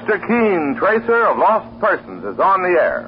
Mr. Keene, Tracer of Lost Persons, is on the air.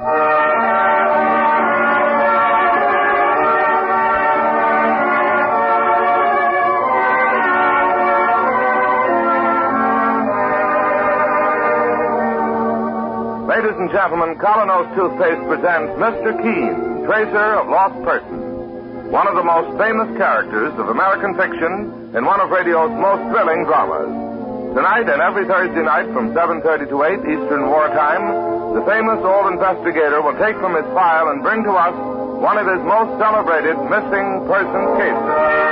Ladies and gentlemen, Colonos Toothpaste presents Mr. Keene, Tracer of Lost Persons, one of the most famous characters of American fiction in one of radio's most thrilling dramas. Tonight and every Thursday night from 7:30 to 8 Eastern Wartime, the famous old investigator will take from his file and bring to us one of his most celebrated missing persons cases.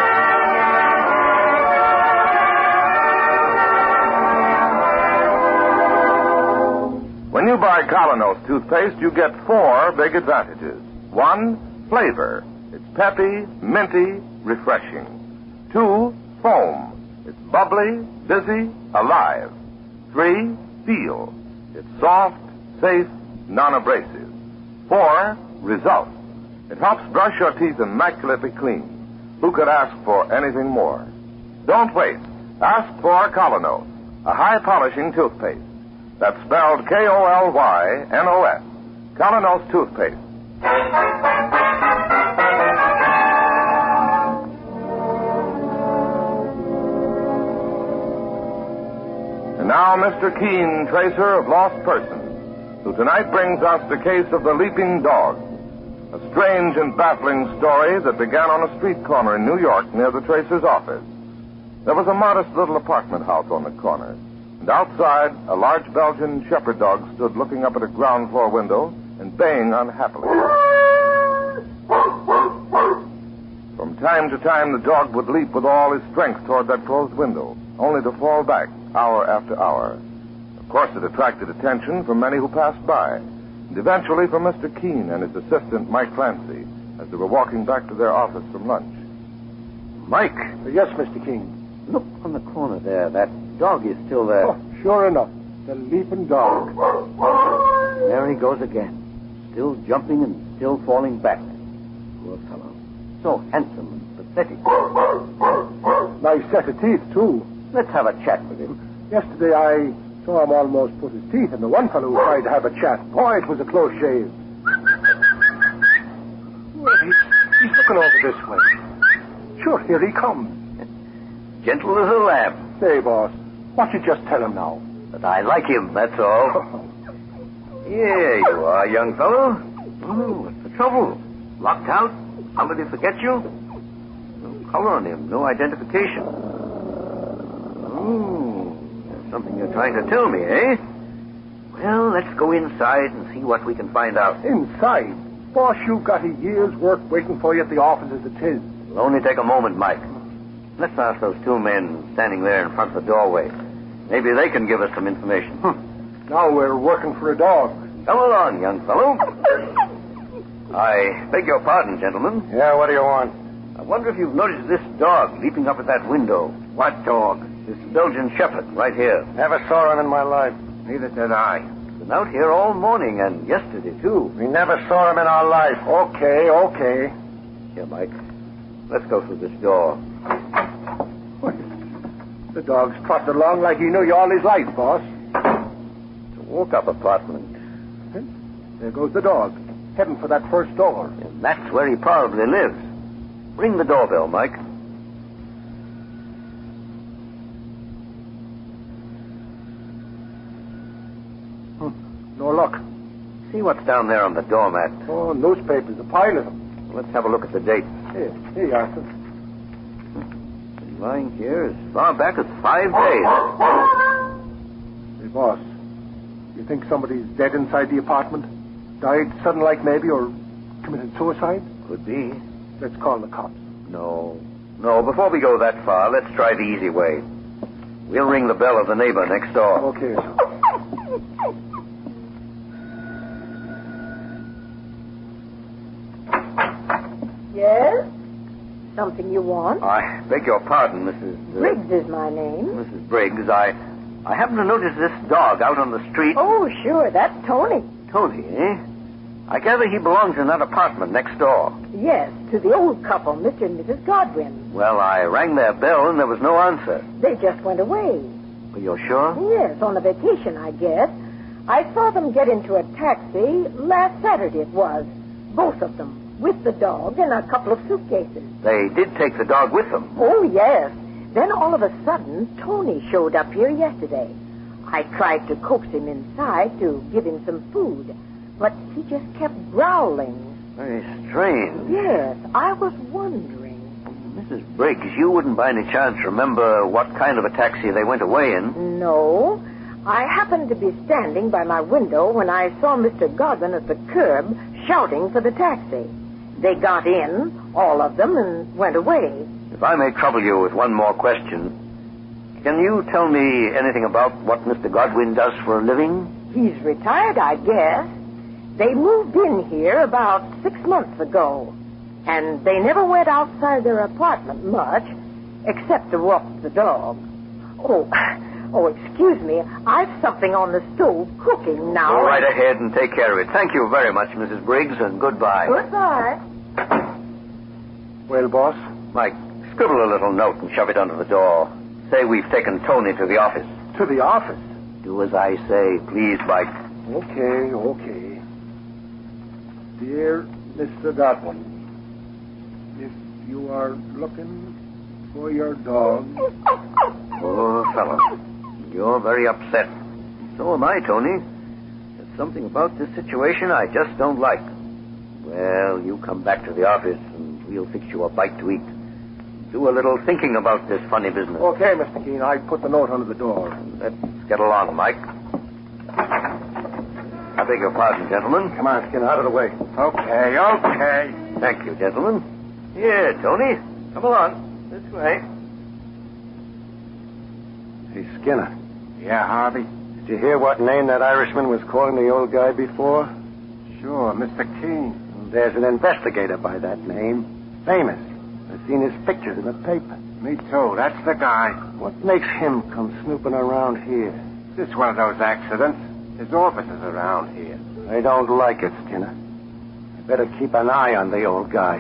When you buy Colonos toothpaste, you get 4 big advantages. 1, flavor. It's peppy, minty, refreshing. 2, foam. It's bubbly, busy, alive. 3, feel. It's soft, safe, non-abrasive. 4, result. It helps brush your teeth immaculately clean. Who could ask for anything more? Don't wait. Ask for Colonos, a high-polishing toothpaste. That's spelled K-O-L-Y-N-O-S. Colonos Toothpaste. And now, Mr. Keene, Tracer of Lost Persons, who tonight brings us the case of the Leaping Dog, a strange and baffling story that began on a street corner in New York near the Tracer's office. There was a modest little apartment house on the corner. And outside, a large Belgian shepherd dog stood looking up at a ground floor window and baying unhappily. From time to time, the dog would leap with all his strength toward that closed window, only to fall back hour after hour. Of course, it attracted attention from many who passed by, and eventually from Mr. Keene and his assistant, Mike Clancy, as they were walking back to their office from lunch. Mike? Yes, Mr. Keene. Look on the corner there. That dog is still there. Oh, sure enough. The leaping dog. There he goes again. Still jumping and still falling back. Poor fellow. So handsome and pathetic. Nice set of teeth, too. Let's have a chat with him. Yesterday I saw him almost put his teeth in the one fellow who tried to have a chat. Boy, it was a close shave. Well, he's looking over this way. Sure, here he comes. Gentle as a lamb. Say, boss, what you just tell him now? But I like him, that's all. Here you are, young fellow. Oh, what's the trouble? Locked out? Somebody forget you? No color on him, no identification. Oh, there's something you're trying to tell me, eh? Well, let's go inside and see what we can find out. Inside? Boss, you've got a year's work waiting for you at the office as it is. It'll only take a moment, Mike. Let's ask those 2 men standing there in front of the doorway. Maybe they can give us some information. Now we're working for a dog. Come along, young fellow. I beg your pardon, gentlemen. Yeah, what do you want? I wonder if you've noticed this dog leaping up at that window. What dog? This Belgian shepherd right here. Never saw him in my life. Neither did I. Been out here all morning and yesterday, too. We never saw him in our life. Okay. Here, Mike. Let's go through this door. The dog's trotted along like he knew you all his life, boss. It's a walk-up apartment. There goes the dog, heading for that first door. And that's where he probably lives. Ring the doorbell, Mike. No luck. See what's down there on the doormat. Oh, newspapers, a pile of them. Let's have a look at the date. Here you are, sir. Been lying here as far back as 5 days. Hey, boss, you think somebody's dead inside the apartment? Died sudden like maybe, or committed suicide? Could be. Let's call the cops. No, before we go that far, let's try the easy way. We'll ring the bell of the neighbor next door. Okay, sir. Yes? Something you want? I beg your pardon, Mrs. Briggs is my name. Mrs. Briggs, I happen to notice this dog out on the street. Oh, sure, that's Tony. Tony, eh? I gather he belongs in that apartment next door. Yes, to the old couple, Mr. and Mrs. Godwin. Well, I rang their bell and there was no answer. They just went away. Well, you're sure? Yes, on a vacation, I guess. I saw them get into a taxi last Saturday, it was. Both of them, with the dog and a couple of suitcases. They did take the dog with them. Oh, yes. Then all of a sudden, Tony showed up here yesterday. I tried to coax him inside to give him some food, but he just kept growling. Very strange. Yes, I was wondering. Mrs. Briggs, you wouldn't by any chance remember what kind of a taxi they went away in? No. I happened to be standing by my window when I saw Mr. Godwin at the curb shouting for the taxi. They got in, all of them, and went away. If I may trouble you with one more question, can you tell me anything about what Mr. Godwin does for a living? He's retired, I guess. They moved in here about 6 months ago, and they never went outside their apartment much, except to walk the dog. Oh, excuse me. I've something on the stove cooking now. Go right ahead and take care of it. Thank you very much, Mrs. Briggs, and goodbye. Goodbye. Well, boss? Mike, scribble a little note and shove it under the door. Say we've taken Tony to the office. To the office? Do as I say, please, Mike. Okay. Dear Mr. Godwin, if you are looking for your dog... Poor fellow. You're very upset. So am I, Tony. There's something about this situation I just don't like. Well, you come back to the office and we'll fix you a bite to eat. Do a little thinking about this funny business. Okay, Mr. Keene. I put the note under the door. Let's get along, Mike. I beg your pardon, gentlemen. Come on, Skinner, out of the way. Okay. Thank you, gentlemen. Here, Tony. Come along. This way. Hey, Skinner. Yeah, Harvey? Did you hear what name that Irishman was calling the old guy before? Sure, Mr. Keene. There's an investigator by that name. Famous. I've seen his pictures in the paper. Me too. That's the guy. What makes him come snooping around here? It's just one of those accidents. His office is around here. I don't like it, Skinner. I better keep an eye on the old guy.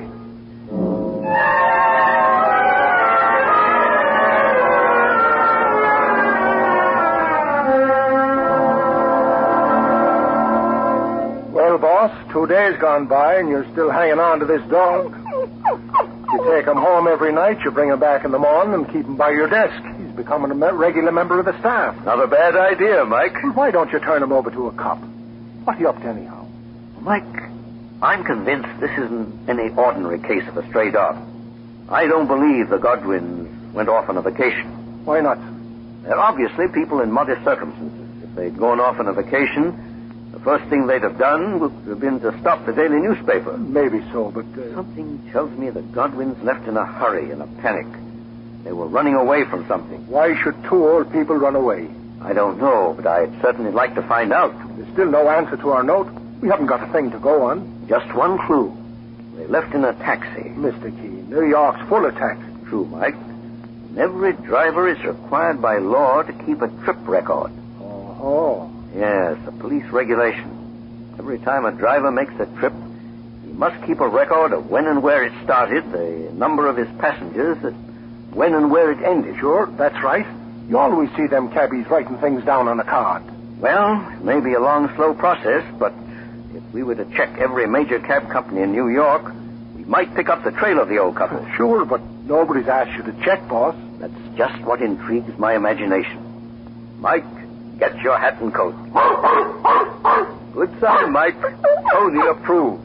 Well, boss, 2 days gone by and you're still hanging on to this dog. You take him home every night, you bring him back in the morning and keep him by your desk. He's becoming a regular member of the staff. Not a bad idea, Mike. Well, why don't you turn him over to a cop? What are you up to anyhow? Mike, I'm convinced this isn't any ordinary case of a stray dog. I don't believe the Godwins went off on a vacation. Why not? They're obviously people in modest circumstances. If they'd gone off on a vacation, the first thing they'd have done would have been to stop the daily newspaper. Maybe so, but... Something tells me the Godwins left in a hurry, in a panic. They were running away from something. Why should two old people run away? I don't know, but I'd certainly like to find out. There's still no answer to our note. We haven't got a thing to go on. Just one clue. They left in a taxi. Mr. Keene, New York's full of taxis. True, Mike. And every driver is required by law to keep a trip record. Oh. Yes, a police regulation. Every time a driver makes a trip, he must keep a record of when and where it started, the number of his passengers, when and where it ended. Sure, that's right. You always see them cabbies writing things down on a card. Well, it may be a long, slow process, but if we were to check every major cab company in New York, we might pick up the trail of the old couple. Sure, but nobody's asked you to check, boss. That's just what intrigues my imagination. Mike, get your hat and coat. Good sign, Mike. Tony approves.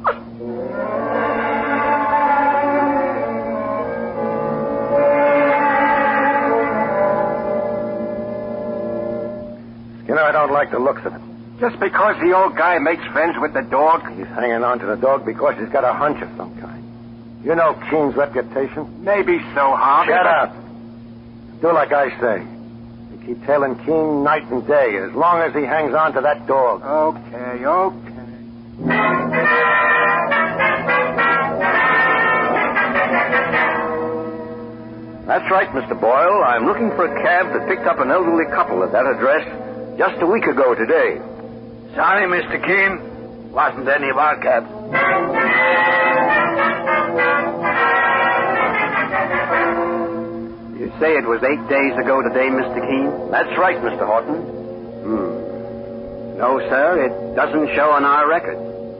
Skinner, I don't like the looks of it. Just because the old guy makes friends with the dog? He's hanging on to the dog because he's got a hunch of some kind. You know Keene's reputation. Maybe so, Harvey. Shut up. Do like I say. You keep tailing Keene night and day as long as he hangs on to that dog. Okay. That's right, Mr. Boyle. I'm looking for a cab that picked up an elderly couple at that address just a week ago today. Sorry, Mr. Keene. Wasn't any of our cabs. You say it was 8 days ago today, Mr. Keene? That's right, Mr. Horton. No, sir, it doesn't show on our record.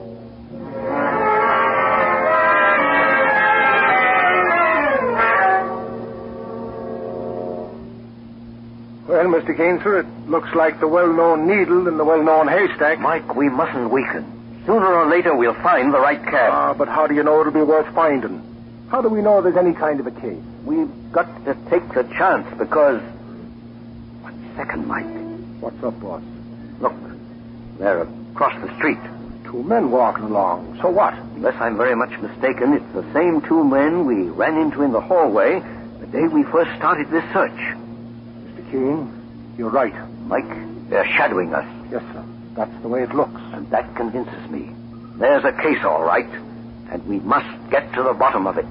Well, Mr. Keene, sir, it looks like the well-known needle in the well-known haystack. Mike, we mustn't weaken. Sooner or later, we'll find the right cab. But how do you know it'll be worth finding? How do we know there's any kind of a case? We've got to take the chance because... 1 second, Mike. What's up, boss? Look, there across the street. 2 men walking along. So what? Unless I'm very much mistaken, it's the same 2 men we ran into in the hallway the day we first started this search. Mr. Keene, you're right. Mike, they're shadowing us. Yes, sir. That's the way it looks. And that convinces me. There's a case, all right. And we must get to the bottom of it.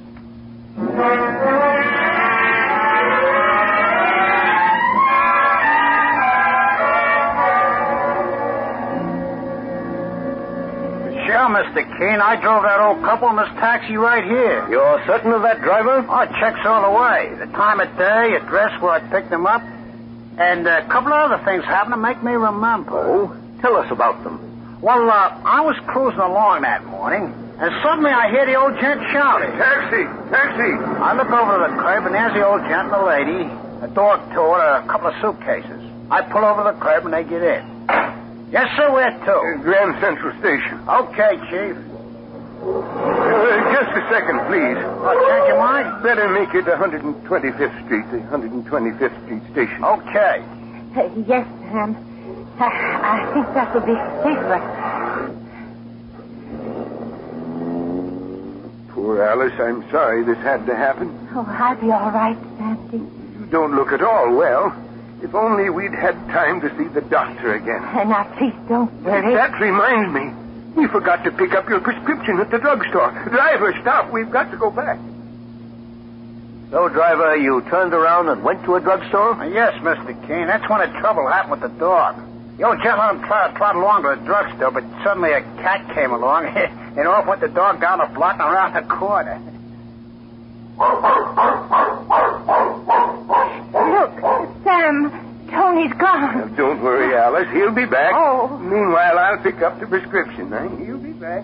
Sure, Mr. Keene. I drove that old couple in this taxi right here. You're certain of that, driver? Oh, it checks all the way. The time of day, address where I picked them up, and a couple of other things happened to make me remember. Oh? Tell us about them. Well, I was cruising along that morning, and suddenly I hear the old gent shouting. Taxi! Taxi! I look over to the curb, and there's the old gent and the lady, a dog tour, a couple of suitcases. I pull over to the curb, and they get in. Yes, sir, where to? Grand Central Station. Okay, Chief. Just a second, please. Oh, change your mind? Better make it 125th Street, the 125th Street station. Okay. Yes, Sam. I think that will be safer. Poor Alice, I'm sorry this had to happen. Oh, I'll be all right, Sandy. You don't look at all well. If only we'd had time to see the doctor again. Now, please don't worry. That reminds me. We forgot to pick up your prescription at the drugstore. Driver, stop. We've got to go back. So, driver, you turned around and went to a drugstore? Yes, Mr. Keene. That's when the trouble happened with the dog. The old gent let him trot along to the drugstore, but suddenly a cat came along, and off went the dog down the block and around the corner. Look, Sam, Tony's gone. Now, don't worry, Alice. He'll be back. Oh. Meanwhile, I'll pick up the prescription. He'll be back.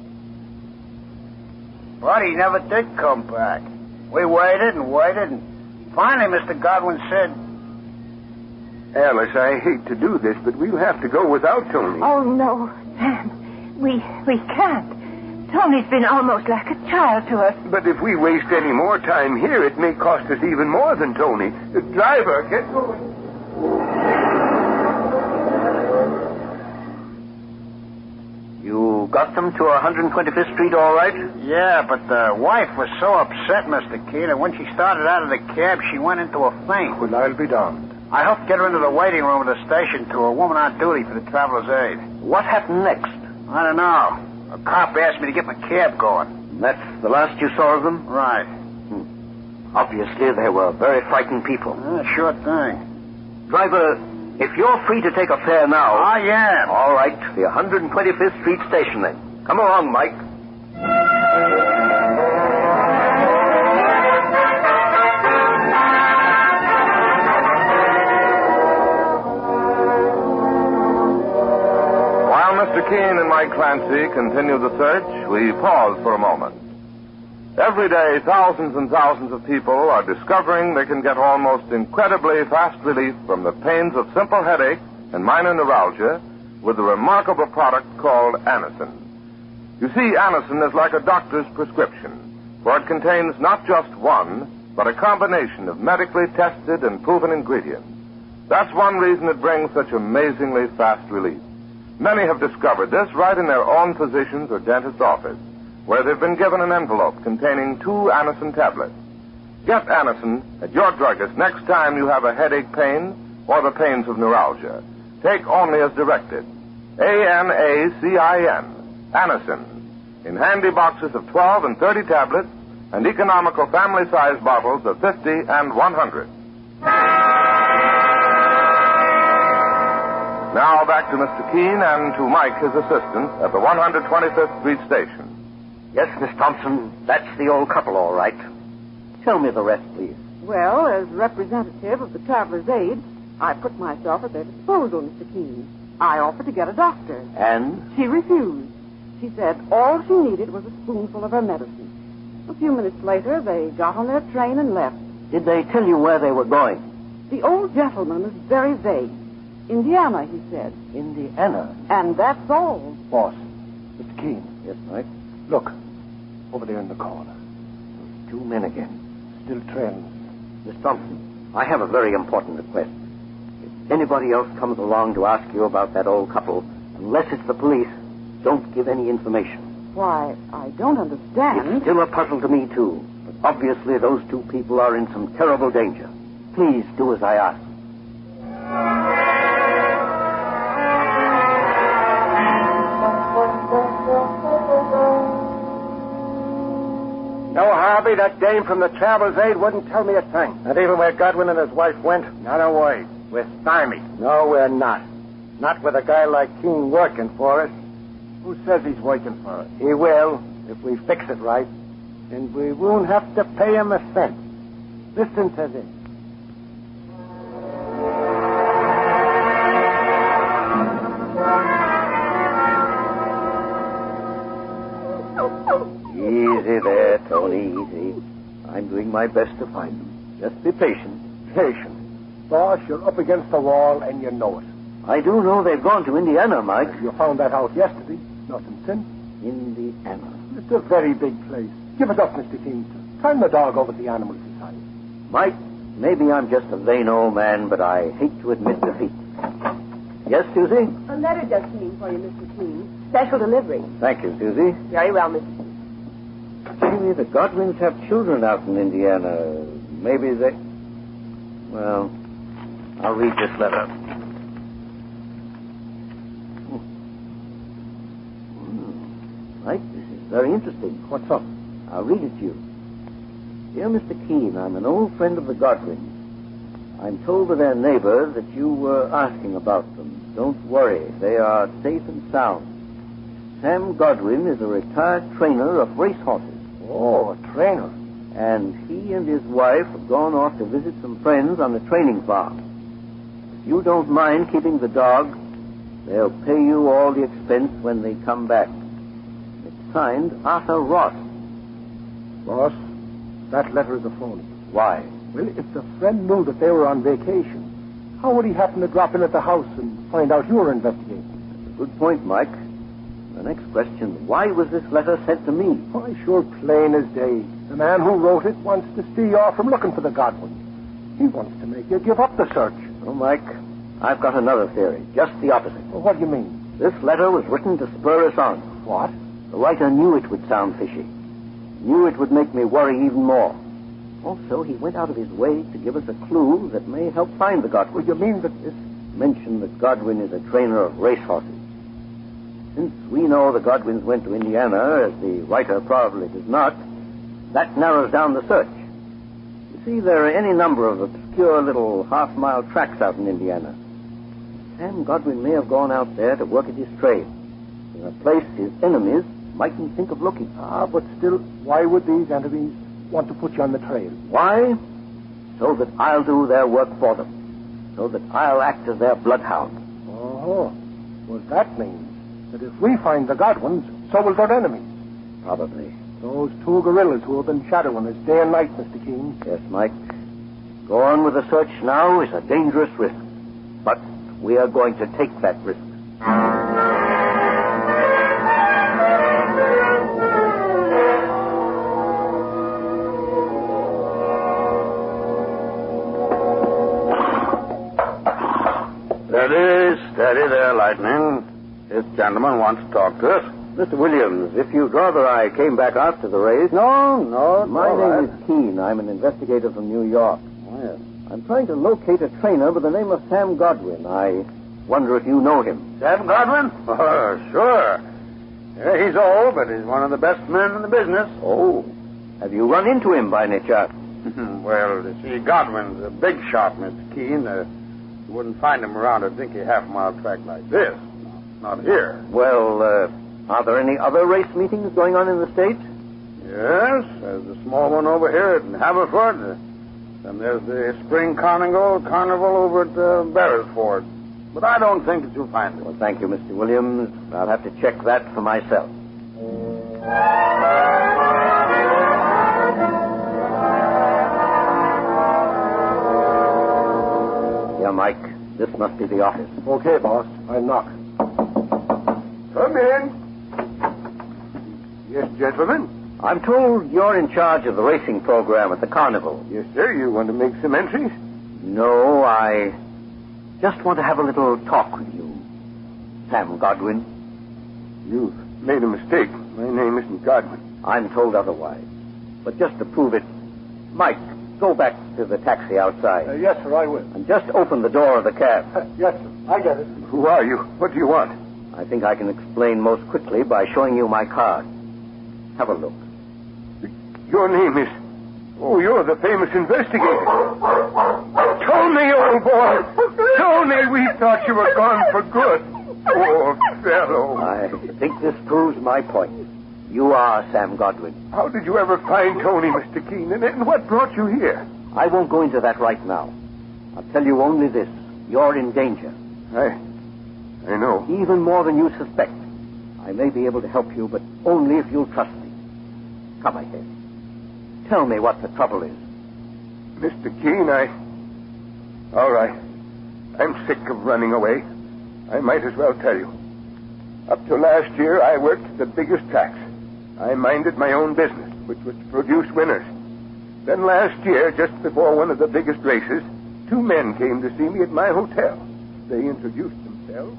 But he never did come back. We waited, and finally Mr. Godwin said... Alice, I hate to do this, but we'll have to go without Tony. Oh, no, Sam. We can't. Tony's been almost like a child to us. But if we waste any more time here, it may cost us even more than Tony. The driver, get going. You got them to 125th Street all right? Yeah, but the wife was so upset, Mr. Keene, and when she started out of the cab, she went into a faint. Well, I'll be damned. I helped get her into the waiting room of the station to a woman on duty for the traveler's aid. What happened next? I don't know. A cop asked me to get my cab going. That's the last you saw of them? Right. Obviously, they were very frightened people. Sure thing. Driver, if you're free to take a fare now... I am. All right, the 125th Street station then. Come along, Mike. Mr. Keene and Mike Clancy continue the search, we pause for a moment. Every day, thousands and thousands of people are discovering they can get almost incredibly fast relief from the pains of simple headache and minor neuralgia with a remarkable product called Anacin. You see, Anacin is like a doctor's prescription, for it contains not just one, but a combination of medically tested and proven ingredients. That's one reason it brings such amazingly fast relief. Many have discovered this right in their own physician's or dentist's office, where they've been given an envelope containing 2 Anacin tablets. Get Anacin at your druggist next time you have a headache pain or the pains of neuralgia. Take only as directed. Anacin. Anacin. In handy boxes of 12 and 30 tablets and economical family-size bottles of 50 and 100. Now back to Mr. Keene and to Mike, his assistant, at the 125th Street station. Yes, Miss Thompson, that's the old couple, all right. Tell me the rest, please. Well, as representative of the Traveler's Aid, I put myself at their disposal, Mr. Keene. I offered to get a doctor. And? She refused. She said all she needed was a spoonful of her medicine. A few minutes later, they got on their train and left. Did they tell you where they were going? The old gentleman was very vague. Indiana, he said. Indiana? And that's all. Boss, Mr. Keene. Yes, Mike? Look, over there in the corner. Those 2 men again. Still trailing. Miss Thompson, I have a very important request. If anybody else comes along to ask you about that old couple, unless it's the police, don't give any information. Why, I don't understand. It's still a puzzle to me, too. But obviously those 2 people are in some terrible danger. Please do as I ask. No, Harvey, that dame from the Traveler's Aid wouldn't tell me a thing. Not even where Godwin and his wife went? Not a word. We're stymied. No, we're not. Not with a guy like Keene working for us. Who says he's working for us? He will, if we fix it right. And we won't have to pay him a cent. Listen to this. Easy there, Tony, easy. I'm doing my best to find them. Just be patient. Patient. Boss, you're up against the wall and you know it. I do know they've gone to Indiana, Mike. You found that out yesterday. Nothing since. Indiana. It's a very big place. Give it up, Mr. Keene. Turn the dog over to the animal society. Mike, maybe I'm just a vain old man, but I hate to admit defeat. Yes, Susie? A letter just came for you, Mr. Keene. Special delivery. Thank you, Susie. Very well, Mr. Keene. Maybe the Godwins have children out in Indiana. Maybe they... Well, I'll read this letter. Mike, this is very interesting. What's up? I'll read it to you. Dear Mr. Keene, I'm an old friend of the Godwins. I'm told by their neighbors that you were asking about them. Don't worry. They are safe and sound. Sam Godwin is a retired trainer of racehorses. Oh, a trainer. And he and his wife have gone off to visit some friends on the training farm. If you don't mind keeping the dog, they'll pay you all the expense when they come back. It's signed Arthur Ross. Boss, that letter is a phony. Why? Well, if the friend knew that they were on vacation, how would he happen to drop in at the house and find out you were investigating? That's a good point, Mike. The next question, why was this letter sent to me? Why, sure, plain as day. The man who wrote it wants to steer you off from looking for the Godwins. He wants to make you give up the search. Oh, Mike, I've got another theory. Just the opposite. Well, what do you mean? This letter was written to spur us on. What? The writer knew it would sound fishy. Knew it would make me worry even more. Also, he went out of his way to give us a clue that may help find the Godwin. Well, you mean that this mention that Godwin is a trainer of racehorses? Since we know the Godwins went to Indiana, as the writer probably does not, that narrows down the search. You see, there are any number of obscure little half-mile tracks out in Indiana. Sam Godwin may have gone out there to work at his trade, in a place his enemies mightn't think of looking. But still, why would these enemies want to put you on the trail? Why? So that I'll do their work for them. So that I'll act as their bloodhound. Oh, well, that means that if we find the Godwins, so will their enemies. Probably. Those 2 guerrillas who have been shadowing us day and night, Mr. Keene. Yes, Mike. Go on with the search now is a dangerous risk. But we are going to take that risk. Steady there, Lightning. This gentleman wants to talk to us. Mr. Williams, if you'd rather I came back after the race... No. My name is Keene. I'm an investigator from New York. Oh, yes. I'm trying to locate a trainer by the name of Sam Godwin. I wonder if you know him. Sam Godwin? Oh, sure. Yeah, he's old, but he's one of the best men in the business. Oh. Have you run into him by any chance? Well, you see, Godwin's a big shot, Mr. Keene. You wouldn't find him around a dinky half-mile track like this. Not here. Well, are there any other race meetings going on in the States? Yes, there's a small one over here at Haverford. And there's the Spring Carnival over at Beresford. But I don't think that you'll find it. Well, thank you, Mr. Williams. I'll have to check that for myself. Yeah, Mike, this must be the office. Okay, boss. I'll knock. Come in. Yes, gentlemen. I'm told you're in charge of the racing program at the carnival. Yes, sir. You want to make some entries? No, I just want to have a little talk with you, Sam Godwin. You've made a mistake. My name isn't Godwin. I'm told otherwise. But just to prove it, Mike, go back to the taxi outside. Yes, sir, I will. And just open the door of the cab. Yes, sir. I get it. Who are you? What do you want? I think I can explain most quickly by showing you my card. Have a look. Your name is... Oh, you're the famous investigator. Tony, old boy. Tony, we thought you were gone for good. Poor fellow. I think this proves my point. You are Sam Godwin. How did you ever find Tony, Mr. Keenan? And what brought you here? I won't go into that right now. I'll tell you only this. You're in danger. I know. Even more than you suspect. I may be able to help you, but only if you'll trust me. Come ahead. Tell me what the trouble is. Mr. Keene, All right. I'm sick of running away. I might as well tell you. Up to last year, I worked at the biggest tracks. I minded my own business, which was to produce winners. Then last year, just before one of the biggest races, 2 men came to see me at my hotel. They introduced themselves.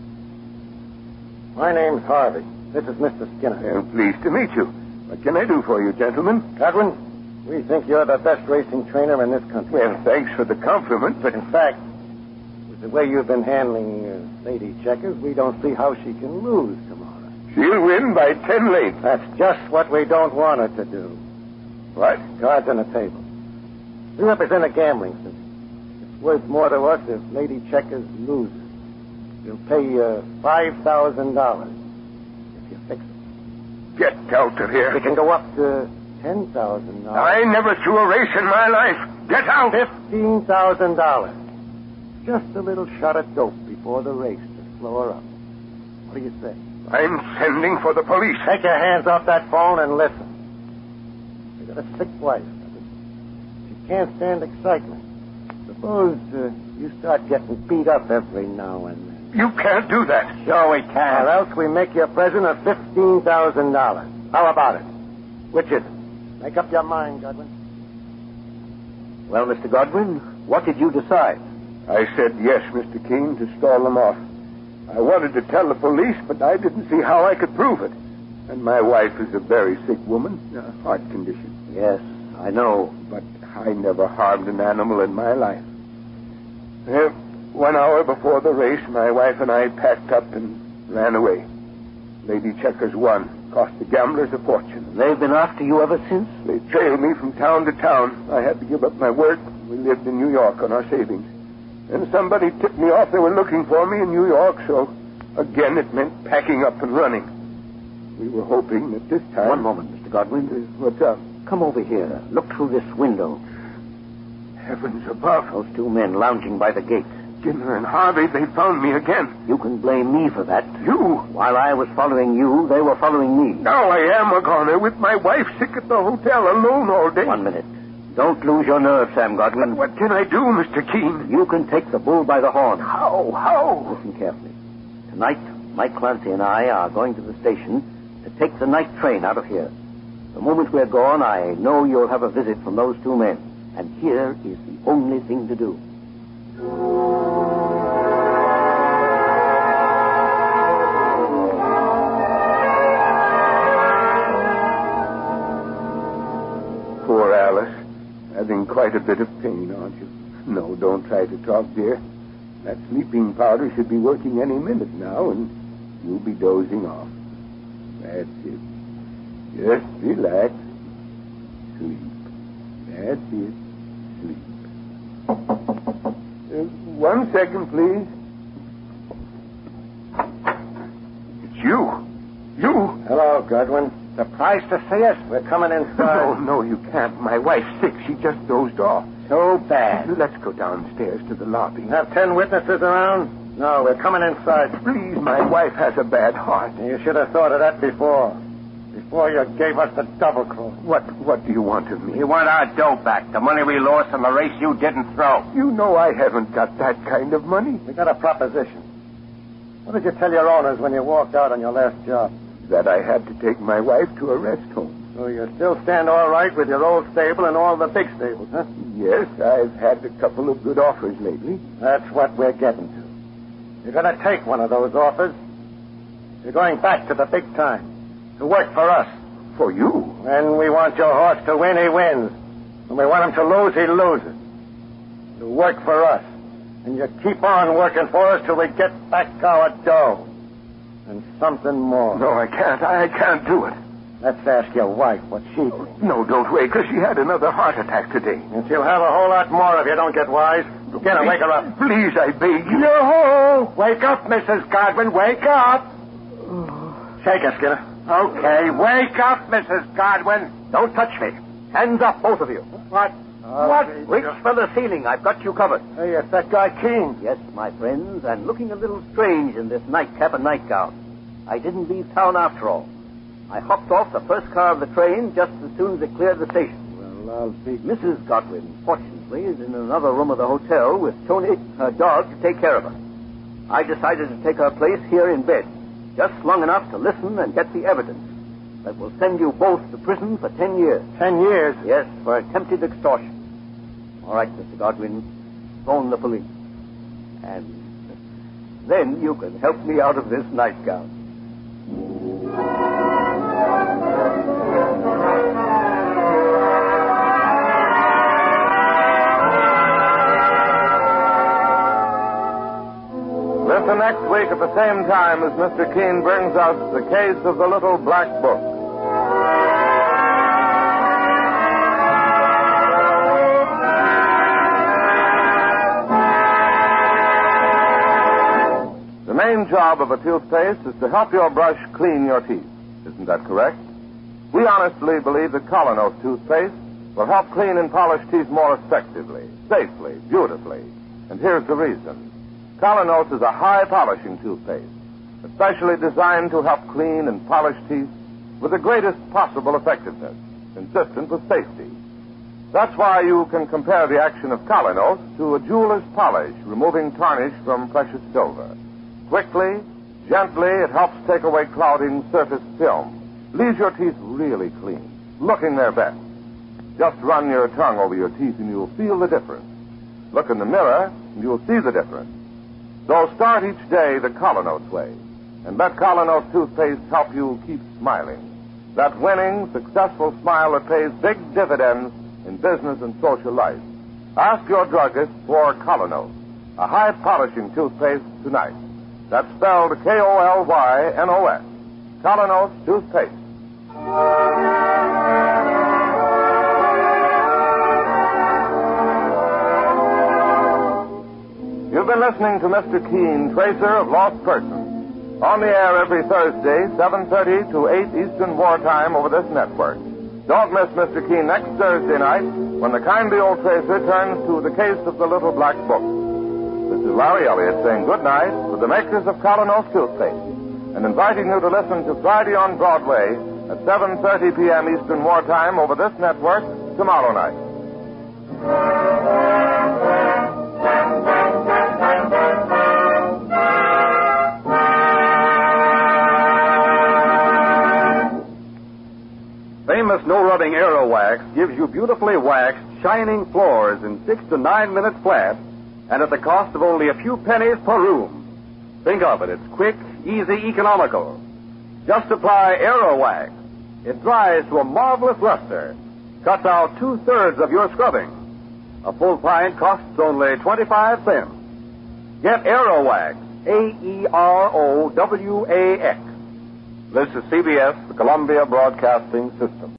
My name's Harvey. This is Mr. Skinner. I'm pleased to meet you. What can I do for you, gentlemen? Godwin, we think you're the best racing trainer in this country. Well, thanks for the compliment, but... In fact, with the way you've been handling Lady Checkers, we don't see how she can lose tomorrow. She'll win by 10 lengths. That's just what we don't want her to do. What? Cards on the table. We represent a gambling system. It's worth more to us if Lady Checkers loses. We'll pay you $5,000 if you fix it. Get out of here. We can go up to $10,000. I never threw a race in my life. Get out. $15,000. Just a little shot of dope before the race to slow her up. What do you say? I'm sending for the police. Take your hands off that phone and listen. We got a sick wife. She can't stand excitement. Suppose you start getting beat up every now and then. You can't do that. Sure we can. Or else we make you a present of $15,000. How about it? Which is it? Make up your mind, Godwin. Well, Mr. Godwin, what did you decide? I said yes, Mr. Keene, to stall them off. I wanted to tell the police, but I didn't see how I could prove it. And my wife is a very sick woman, a heart condition. Yes, I know. But I never harmed an animal in my life. 1 hour before the race, my wife and I packed up and ran away. Lady Checkers won. Cost the gamblers a fortune. They've been after you ever since? They trailed me from town to town. I had to give up my work. We lived in New York on our savings. Then somebody tipped me off they were looking for me in New York, so again it meant packing up and running. We were hoping that this time... One moment, Mr. Godwin. What's up? Come over here. Look through this window. Heavens above. Those 2 men lounging by the gate. Skinner and Harvey, they found me again. You can blame me for that. You? While I was following you, they were following me. Now I am a goner with my wife sick at the hotel alone all day. 1 minute. Don't lose your nerve, Sam Godwin. But what can I do, Mr. Keene? You can take the bull by the horn. How? Listen carefully. Tonight, Mike Clancy and I are going to the station to take the night train out of here. The moment we're gone, I know you'll have a visit from those 2 men. And here is the only thing to do. Poor Alice. Having quite a bit of pain, aren't you? No, don't try to talk, dear. That sleeping powder should be working any minute now, and you'll be dozing off. That's it. Just relax. Sleep. That's it. Sleep. 1 second, please. It's you. You. Hello, Godwin. Surprised to see us? We're coming inside. No, you can't. My wife's sick. She just dozed off. So bad. Let's go downstairs to the lobby. You have 10 witnesses around? No, we're coming inside. Please, my wife has a bad heart. You should have thought of that before. Before you gave us the double cross. What do you want of me? We want our dough back. The money we lost in the race you didn't throw. You know I haven't got that kind of money. We got a proposition. What did you tell your owners when you walked out on your last job? That I had to take my wife to a rest home. So you still stand all right with your old stable and all the big stables, huh? Yes, I've had a couple of good offers lately. That's what we're getting to. You're going to take one of those offers. You're going back to the big time. To work for us. For you? When we want your horse to win, he wins. When we want him to lose, he loses. You work for us. And you keep on working for us till we get back our dough. And something more. No, I can't. I can't do it. Let's ask your wife what she thinks. No, don't wait, because she had another heart attack today. And she'll have a whole lot more if you don't get wise. Get her, wake her up. Please, I beg you. No! Wake up, Mrs. Godwin. Wake up. Shake her, Skinner. Okay, wake up, Mrs. Godwin. Don't touch me. Hands up, both of you. What? What? Reach for the ceiling. I've got you covered. Hey, it's that guy Keene. Yes, my friends, and looking a little strange in this nightcap and nightgown. I didn't leave town after all. I hopped off the first car of the train just as soon as it cleared the station. Well, I'll be... Mrs. Godwin, fortunately, is in another room of the hotel with Tony, her dog, to take care of her. I decided to take her place here in bed, just long enough to listen and get the evidence that will send you both to prison for 10 years. 10 years? Yes, for attempted extortion. All right, Mr. Godwin, phone the police. And then you can help me out of this nightgown. Listen next week at the same time as Mr. Keene brings us the case of the Little Black Book. The main job of a toothpaste is to help your brush clean your teeth. Isn't that correct? We honestly believe that Colonos toothpaste will help clean and polish teeth more effectively, safely, beautifully. And here's the reason. Colonos is a high-polishing toothpaste, especially designed to help clean and polish teeth with the greatest possible effectiveness, consistent with safety. That's why you can compare the action of Colonos to a jeweler's polish, removing tarnish from precious silver. Quickly, gently, it helps take away clouding surface film. Leaves your teeth really clean, looking their best. Just run your tongue over your teeth and you'll feel the difference. Look in the mirror and you'll see the difference. So start each day the Colonos way, and let Colonos toothpaste help you keep smiling. That winning, successful smile that pays big dividends in business and social life. Ask your druggist for Colonos, a high-polishing toothpaste tonight. That's spelled K-O-L-Y-N-O-S. Colonos toothpaste. You've been listening to Mr. Keene, Tracer of Lost Persons. On the air every Thursday, 7:30 to 8 Eastern Wartime over this network. Don't miss Mr. Keene next Thursday night when the kindly old Tracer turns to the case of the Little Black Book. This is Larry Elliott saying good night for the makers of Colonos toothpaste and inviting you to listen to Friday on Broadway at 7:30 p.m. Eastern Wartime over this network tomorrow night. Famous no-rubbing Aero Wax gives you beautifully waxed, shining floors in 6 to 9 minutes flat, and at the cost of only a few pennies per room. Think of it. It's quick, easy, economical. Just apply Aero Wax. It dries to a marvelous luster, cuts out 2/3 of your scrubbing. A full pint costs only 25 cents. Get Aero Wax, A-E-R-O-W-A-X. This is CBS, the Columbia Broadcasting System.